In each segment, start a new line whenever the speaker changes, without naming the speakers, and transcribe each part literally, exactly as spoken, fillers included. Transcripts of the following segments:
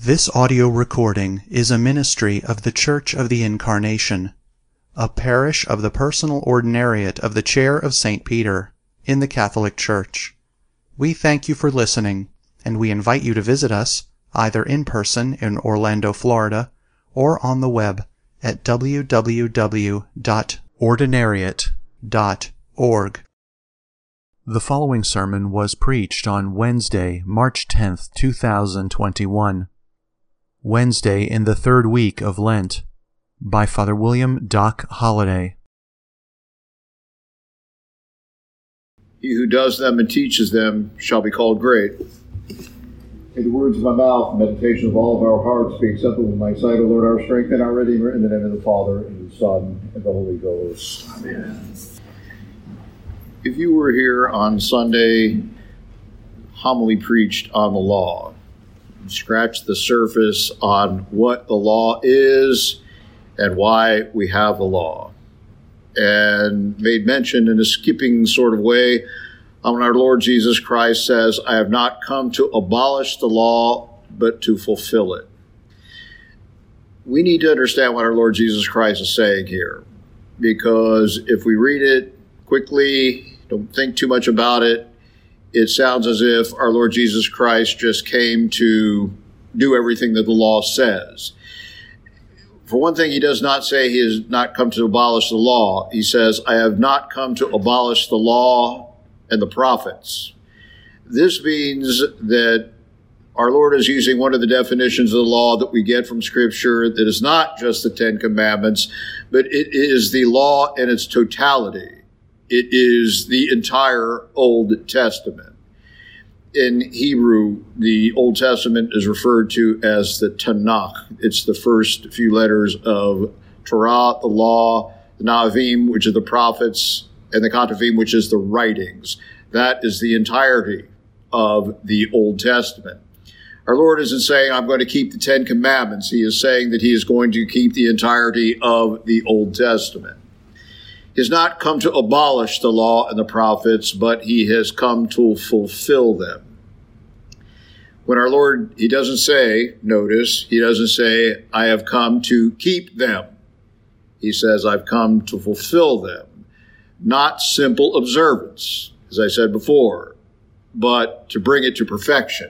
This audio recording is a ministry of the Church of the Incarnation, a parish of the Personal Ordinariate of the Chair of Saint Peter in the Catholic Church. We thank you for listening, and we invite you to visit us either in person in Orlando, Florida, or on the web at w w w dot ordinariate dot org. The following sermon was preached on Wednesday, March tenth, two thousand twenty-one. Wednesday in the third week of Lent, by Father William Doc Holliday.
He who does them and teaches them shall be called great. May the words of my mouth and meditation of all of our hearts be acceptable in thy sight, O Lord, our strength and our Redeemer, in the name of the Father, and the Son, and the Holy Ghost. Amen. If you were here on Sunday, homily preached on the law, scratch the surface on what the law is and why we have the law, and made mention in a skipping sort of way when our Lord Jesus Christ says, I have not come to abolish the law, but to fulfill it. We need to understand what our Lord Jesus Christ is saying here, because if we read it quickly, don't think too much about it, it sounds as if our Lord Jesus Christ just came to do everything that the law says. For one thing, he does not say he has not come to abolish the law. He says, I have not come to abolish the law and the prophets. This means that our Lord is using one of the definitions of the law that we get from Scripture that is not just the Ten Commandments, but it is the law in its totality. It is the entire Old Testament. In Hebrew, the Old Testament is referred to as the Tanakh. It's the first few letters of Torah, the law, the Na'avim, which are the prophets, and the Ketuvim, which is the writings. That is the entirety of the Old Testament. Our Lord isn't saying, I'm going to keep the Ten Commandments. He is saying that he is going to keep the entirety of the Old Testament. He has not come to abolish the law and the prophets, but he has come to fulfill them. When our Lord, he doesn't say, notice, he doesn't say, I have come to keep them. He says, I've come to fulfill them. Not simple observance, as I said before, but to bring it to perfection,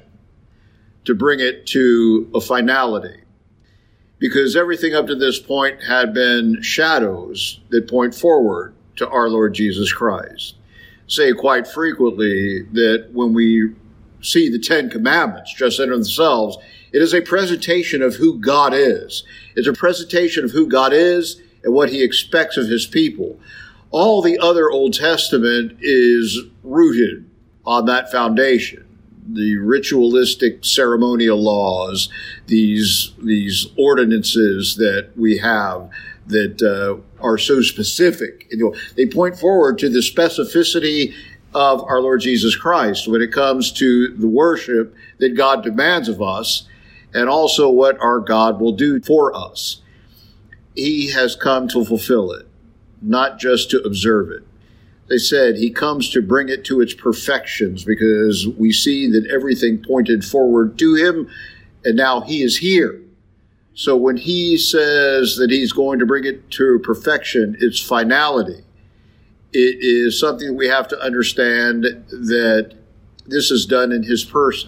to bring it to a finality. Because everything up to this point had been shadows that point forward to our Lord Jesus Christ. Say quite frequently that when we see the Ten Commandments just in themselves, it is a presentation of who God is. It's a presentation of who God is and what he expects of his people. All the other Old Testament is rooted on that foundation. The ritualistic ceremonial laws, these these ordinances that we have that uh, are so specific. You know, they point forward to the specificity of our Lord Jesus Christ when it comes to the worship that God demands of us, and also what our God will do for us. He has come to fulfill it, not just to observe it. They said he comes to bring it to its perfections, because we see that everything pointed forward to him, and now he is here. So when he says that he's going to bring it to perfection, its finality, it is something that we have to understand that this is done in his person.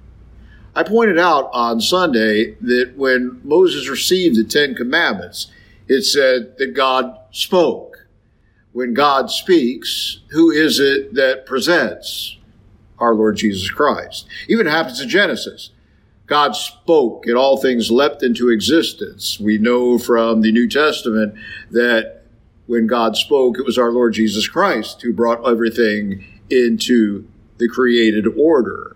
I pointed out on Sunday that when Moses received the Ten Commandments, it said that God spoke. When God speaks, who is it that presents? Our Lord Jesus Christ. Even happens in Genesis. God spoke and all things leapt into existence. We know from the New Testament that when God spoke, it was our Lord Jesus Christ who brought everything into the created order.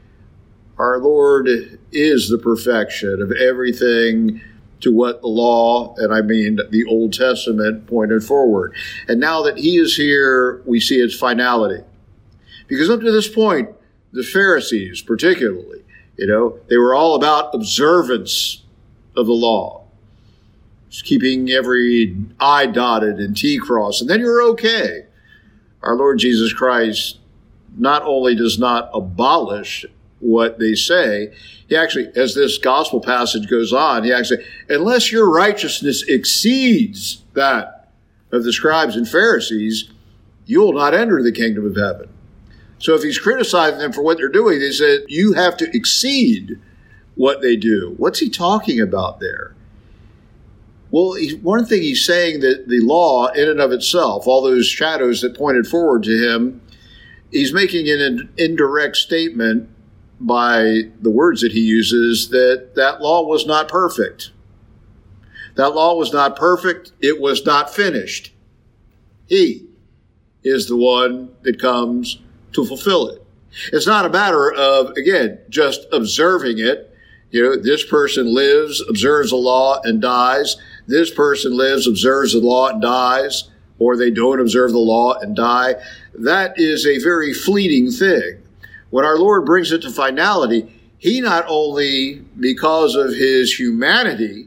Our Lord is the perfection of everything to what the law, and I mean the Old Testament, pointed forward. And now that he is here, we see its finality. Because up to this point, the Pharisees particularly, you know, they were all about observance of the law. Just keeping every I dotted and T crossed, and then you're okay. Our Lord Jesus Christ not only does not abolish what they say. He actually, as this gospel passage goes on, he actually, unless your righteousness exceeds that of the scribes and Pharisees, you will not enter the kingdom of heaven. So if he's criticizing them for what they're doing, he said, you have to exceed what they do. What's he talking about there? Well, he, one thing he's saying that the law in and of itself, all those shadows that pointed forward to him, he's making an indirect statement by the words that he uses that that law was not perfect. That law was not perfect. It was not finished. He is the one that comes to fulfill it. It's not a matter of, again, just observing it. You know, this person lives, observes the law, and dies. This person lives, observes the law, and dies. Or they don't observe the law and die. That is a very fleeting thing. When our Lord brings it to finality, he not only, because of his humanity,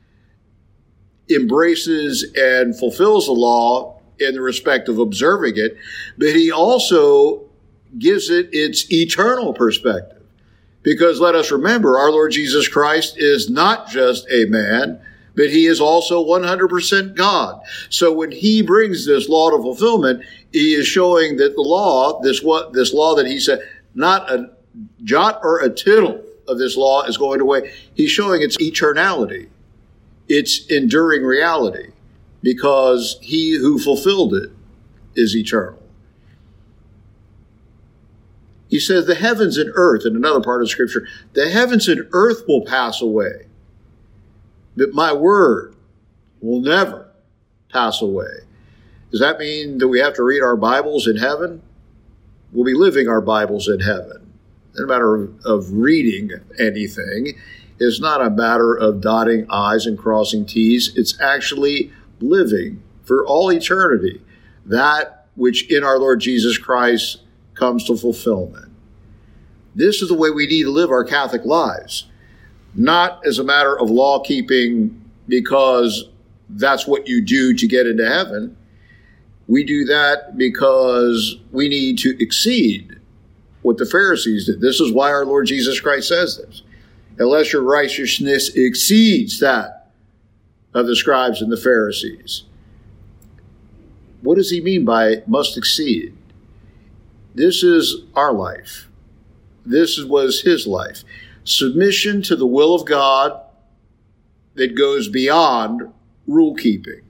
embraces and fulfills the law in the respect of observing it, but he also gives it its eternal perspective. Because let us remember, our Lord Jesus Christ is not just a man, but he is also one hundred percent God. So when he brings this law to fulfillment, he is showing that the law, this what this law that he said, not a jot or a tittle of this law is going away. He's showing its eternality, its enduring reality, because he who fulfilled it is eternal. He says the heavens and earth, in another part of Scripture, the heavens and earth will pass away, but my word will never pass away. Does that mean that we have to read our Bibles in heaven? We'll be living our Bibles in heaven. It's not a matter of, of reading anything. It's not a matter of dotting I's and crossing T's. It's actually living for all eternity that which in our Lord Jesus Christ comes to fulfillment. This is the way we need to live our Catholic lives. Not as a matter of law keeping because that's what you do to get into heaven. We do that because we need to exceed what the Pharisees did. This is why our Lord Jesus Christ says this. Unless your righteousness exceeds that of the scribes and the Pharisees. What does he mean by must exceed? This is our life. This was his life. Submission to the will of God that goes beyond rule keeping.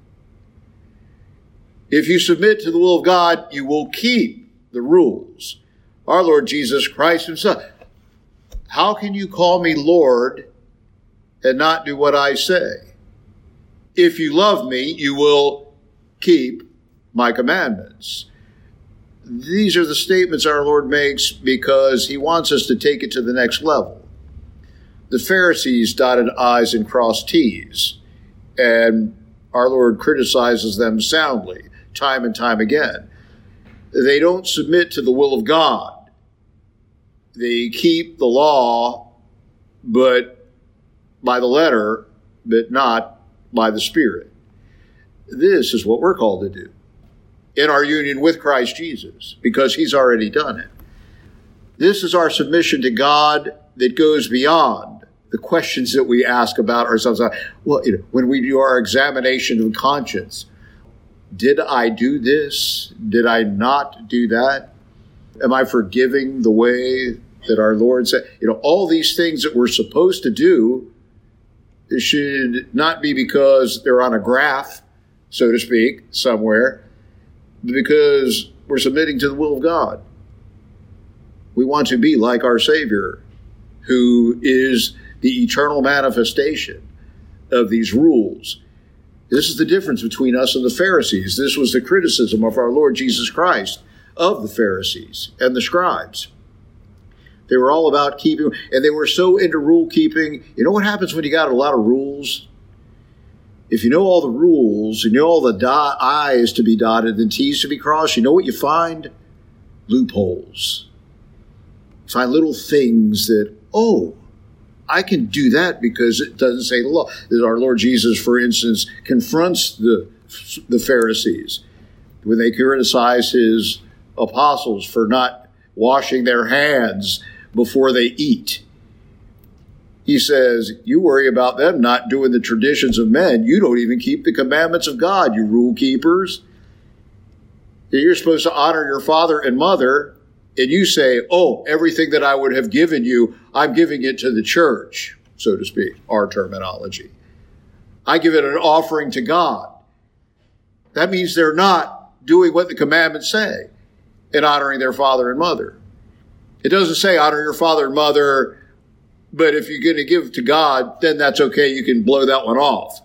If you submit to the will of God, you will keep the rules. Our Lord Jesus Christ himself. How can you call me Lord and not do what I say? If you love me, you will keep my commandments. These are the statements our Lord makes because he wants us to take it to the next level. The Pharisees dotted I's and crossed T's, and our Lord criticizes them soundly, time and time again. They don't submit to the will of God. They keep the law, but by the letter, but not by the Spirit. This is what we're called to do in our union with Christ Jesus, because he's already done it. This is our submission to God that goes beyond the questions that we ask about ourselves. Well, you know, when we do our examination of conscience, did I do this? Did I not do that? Am I forgiving the way that our Lord said? You know, all these things that we're supposed to do should not be because they're on a graph, so to speak, somewhere, but because we're submitting to the will of God. We want to be like our Savior, who is the eternal manifestation of these rules. This is the difference between us and the Pharisees. This was the criticism of our Lord Jesus Christ of the Pharisees and the scribes. They were all about keeping, and they were so into rule keeping. You know what happens when you got a lot of rules? If you know all the rules, and you know all the dot, I's to be dotted and T's to be crossed, you know what you find? Loopholes. You find little things that, oh, I can do that because it doesn't say the law. That our Lord Jesus, for instance, confronts the, the Pharisees when they criticize his apostles for not washing their hands before they eat. He says, you worry about them not doing the traditions of men. You don't even keep the commandments of God, you rule keepers. You're supposed to honor your father and mother, and you say, oh, everything that I would have given you, I'm giving it to the church, so to speak, our terminology. I give it an offering to God. That means they're not doing what the commandments say in honoring their father and mother. It doesn't say honor your father and mother, but if you're going to give to God, then that's okay. You can blow that one off.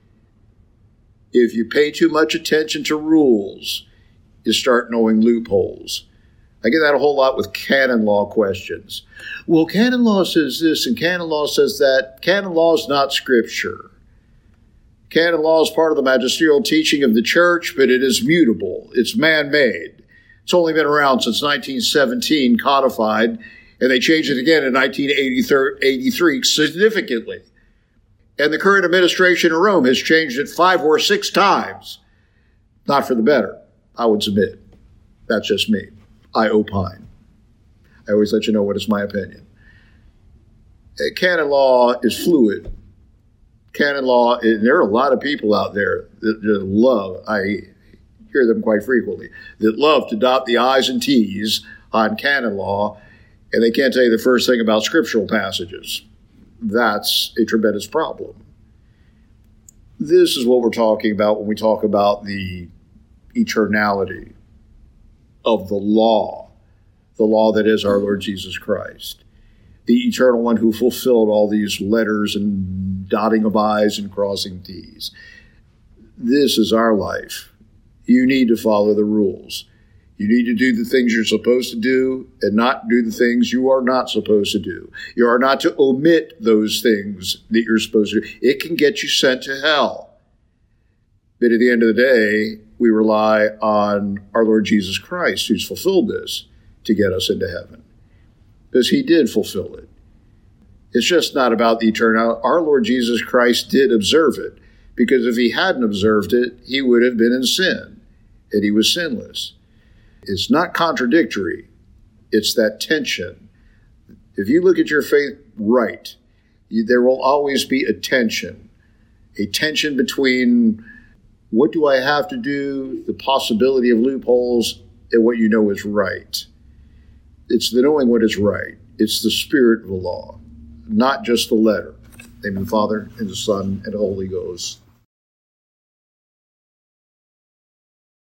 If you pay too much attention to rules, you start knowing loopholes. I get that a whole lot with canon law questions. Well, canon law says this and canon law says that. Canon law is not scripture. Canon law is part of the magisterial teaching of the church, but it is mutable. It's man-made. It's only been around since nineteen seventeen, codified, and they changed it again in nineteen eighty-three significantly. And the current administration in Rome has changed it five or six times. Not for the better, I would submit. That's just me. I opine. I always let you know what is my opinion. Canon law is fluid. Canon law, and there are a lot of people out there that, that love, I hear them quite frequently, that love to dot the I's and T's on canon law, and they can't tell you the first thing about scriptural passages. That's a tremendous problem. This is what we're talking about when we talk about the eternality of the law, the law that is our Lord Jesus Christ, the eternal one who fulfilled all these letters and dotting of I's and crossing T's. This is our life. You need to follow the rules. You need to do the things you're supposed to do and not do the things you are not supposed to do. You are not to omit those things that you're supposed to do. It can get you sent to hell. But at the end of the day, we rely on our Lord Jesus Christ, who's fulfilled this, to get us into heaven. Because he did fulfill it. It's just not about the eternal. Our Lord Jesus Christ did observe it. Because if he hadn't observed it, he would have been in sin. And he was sinless. It's not contradictory. It's that tension. If you look at your faith right, there will always be a tension. A tension between what do I have to do, the possibility of loopholes, and what you know is right. It's the knowing what is right. It's the spirit of the law, not just the letter. Amen, Father, and the Son, and the Holy Ghost.